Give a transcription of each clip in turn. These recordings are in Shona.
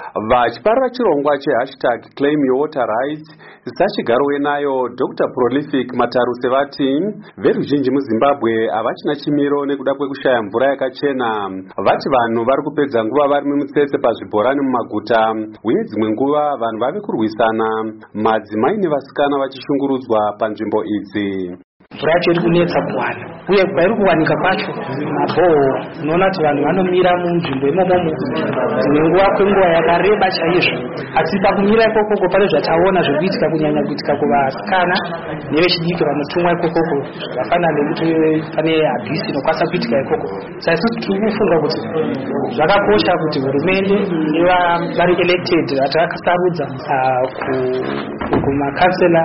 Vachiparira chirongwa #ClaimYourWaterRights sachigaro wenayo Dr. Prolific Mataruse vati veruzhinji muZimbabwe havachina chimiro nekuda kwekushaya mvura yakachena. Vati vanhu vari kupedza nguva vari mumutsetse pazvibhorani mumaguta uye dzimwe nguva vanhu vave kurwisana, madzimai nevasikana vachishungurudzwa panzvimbo idzi. Mvura yacho iri kunetsa kuwana uye kwairi kuwanika kwacho mabhoho, unoona kuti vanhu vanomira munzvimbo imomomo dzimwe nguva kwenguva yakareba chaizvo. Asi pakumira ikokoko pane zvataona zviri kuitika, kunyanya kuitika kuvasikana nevechidiki vanotumwa ikokoko, zvakafanana nekuti pane abhisi inokwanisa kuitika ikoko. Saka isusu tiri kufunga kuti zvakakosha kuti hurumende nevari elected vatakasarudza kumakansela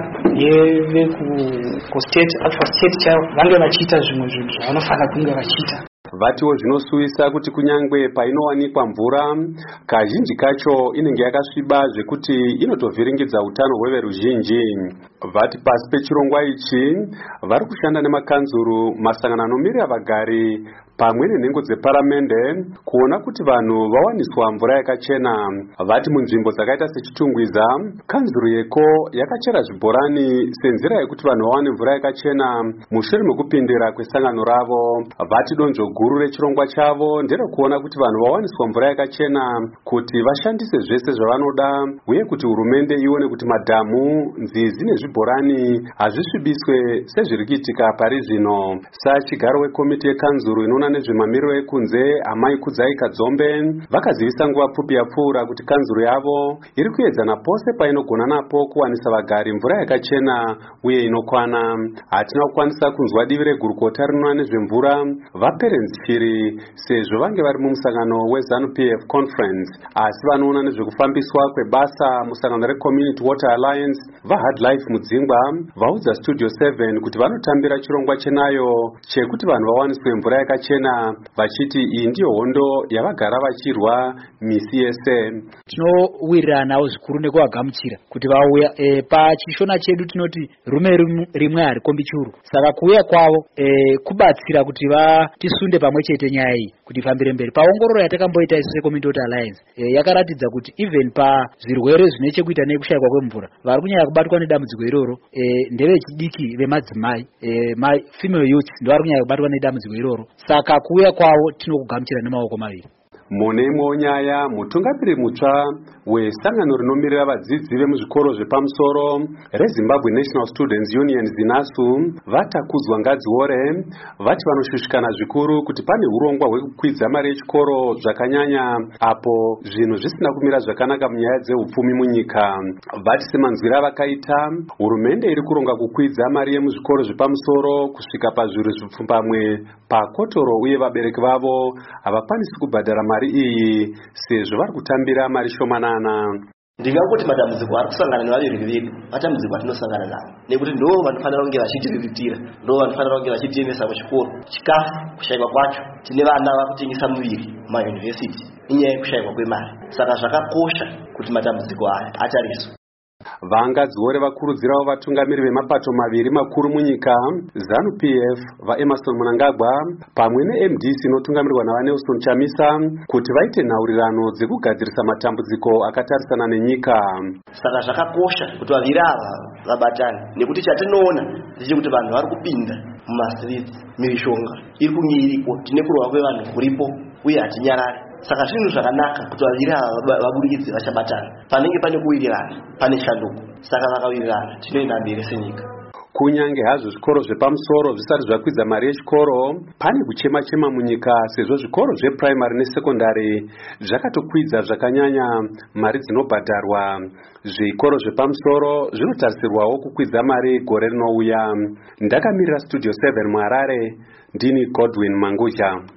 yevekustate chaivo vange vachiita zvimwe zvinhu zvavanofanira kunge vachiita. Vatiwo zvinosuwisa kuti kunyangwe painowanikwa mvura kazhinji kacho inenge yakasviba zvekuti inotovhiringidza utano hweveruzhinji. Vati pasi pechirongwa ichi vari kushanda nemakanzuru, masangano anomirira vagari pamwe nenhengo dzeparamende kuona kuti vanhu vawaniswa mvura yakachena. Vati munzvimbo dzakaita sechitungwiza, kanzuru yeko yakachera zvibhorani senzira yekuti vanhu vawane mvura yakachena mushure mekupindira kwesangano ravo. Vati donzvo guru rechirongwa chavo nderekuona kuti vanhu vawaniswa mvura yakachena kuti vashandise zvese zvavanoda uye kuti hurumende ione kuti madhamu, nzizi nezvibhorani hazvisvibiswe sezviri kuitika pari zvino. Sachigaro wekomiti yekanzuru inoona nezvemamiriro ekunze, Amai Kudzai Kadzombe, vakazivisa nguva pfupi yapfuura kuti kanzuru yavo iri kuedzana pose painogona napo kuwanisa vagari mvura yakachena uye inokwana. Hatina kukwanisa kunzwa divi regurukota rinoona nezvemvura vaPerens Chiri sezvo vange vari mumusangano weZANU-PF Conference, asi vanoona nezvekufambiswa kwebasa musangano reCommunity Water Alliance vaHard Life Mudzingwa vaudza Studio 7 kuti vanotambira chirongwa chenayo chekuti vanhu vawaniswe mvura yakachena, vachiti iyi ndiyo hondo yavagara vachirwa misi yese. Tinowiriranawo zvikuru nekuvagamuchira kuti vauya pachishona chedu tinoti rume rimwe harikombi churu. Saka kuuya kwavo kubatsira kuti vatisunde pamwe chete nyaya iyi kuti ifambire mberi. Paongororo yatakamboita isu seCommunity Water Alliance yakaratidza kuti even pazvirwere zvine chekuita nekushayikwa kwemvura vari kunyanya kubatwa nedambudziko iroro ndevechidiki vemadzimai, female youth ndovari kunyanya kubatwa nedambudziko iroro. Saka kuuya kwavo tinokugamuchira nemaoko maviri. Mune imwewo nyaya, mutungamiri mutsva wesangano rinomirira vadzidzi vemuzvikoro zvepamusoro reZimbabwe National Students Union ZINASU vatakudzwa Ngadziore vati vanoshushikana zvikuru kuti pane urongwa hwekukwidza mari yechikoro zvakanyanya apo zvinhu zvisina kumira zvakanaka munyaya dzehupfumi munyika. Vati semanzwira vakaita, hurumende iri kuronga kukwidza mari yemuzvikoro zvepamusoro kusvika pazviru zvipfumbamwe pakotoro uye vabereki vavo havakwanisi kubhadhara mari iyi sezvo vari kutambira mari shomanana. Ndingangoti madambudziko ari kusangana nevabereki vedu matambudziko atinosangana nawo nekuti ndo vanofanira kunge vachitiriritira, ndo vanofanira kunge vachitiendesa kuchikoro. Chikafu kushayikwa kwacho, tine vana vakutengesa muviri mumayunivhesiti inyaya yekushayikwa kwemari. Saka zvakakosha kuti matambudziko aya atariswe. Vangadziore vakurudzirawo vatungamiri vemapato maviri makuru munyika, ZANU-PF vaEmmerson Mnangagwa pamwe neMDC inotungamirwa navaNelson Chamisa kuti vaite nhaurirano dzekugadzirisa matambudziko akatarisana nenyika. Saka zvakakosha kuti vaviri ava vabatane nekuti chatinoona ndechekuti vanhu vari kupinda mumastreets, mishonga iri kunge iriko, tine kurova kwevanhu kuripo uye hatinyarari. Saka zvinhu zvakanaka kuti vaviri ava vabudikidze vachabatana. Panenge pane kuwirirana, pane shanduko. Saka vakawirirana tinoenda mberi senyika. Kunyange hazvo zvikoro zvepamusoro zvisati zvakwidza mari yechikoro, pane kuchema-chema munyika sezvo zvikoro zveprimary nesekondari zvakatokwidza zvakanyanya mari dzinobhadharwa. Zvikoro zvepamusoro zvinotarisirwawo kukwidza mari gore rinouya. Ndakamirira Studio 7 muHarare, ndini Godwin Mangudya.